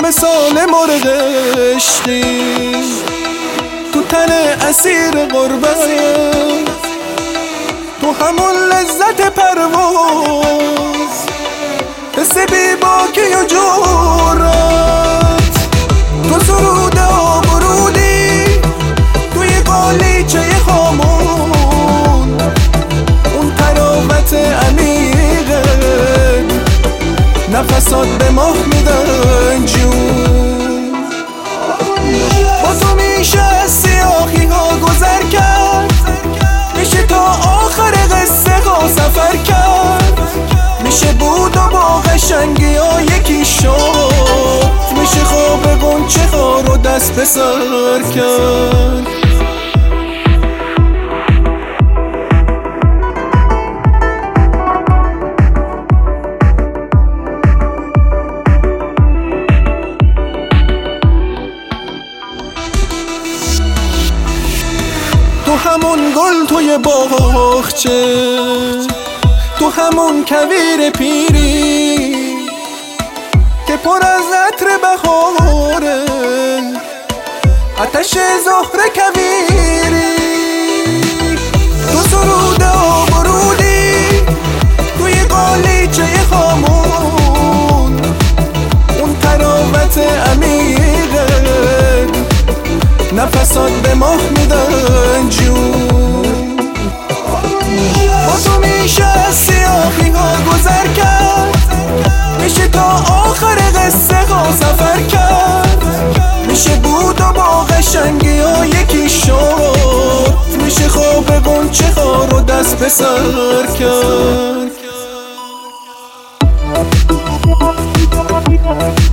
مثال مرغ عشقی تو تن اسیر غربت، تو همون لذت پرواز، حس بی باکی و جورت، تو سرود آبرودی توی قالیچه خامون، اون تراوت عمیقت نفسات به ماه میدن جون. با تو میشه از سیاهی ها گذر کرد، میشه تا آخر قصه ها سفر کرد، میشه بود و با قشنگی ها یکی شد، میشه خواب غنچه ها رو دست به سر کرد. تو همون گل توی باغچه، تو همون کویر پیری که پر از عطر بهاره، آتش زهره کویری، تو سرود آبرودی توی قالیچه خامون، اون تراوت عمیقت نفسات به ماه میدن جون. با تو میشه از سیاهی ها گذر کرد، میشه تا آخر قصه ها سفر کرد، میشه بود و با قشنگی ها یکی شد، میشه خواب غنچه ها رو دست به سر کرد.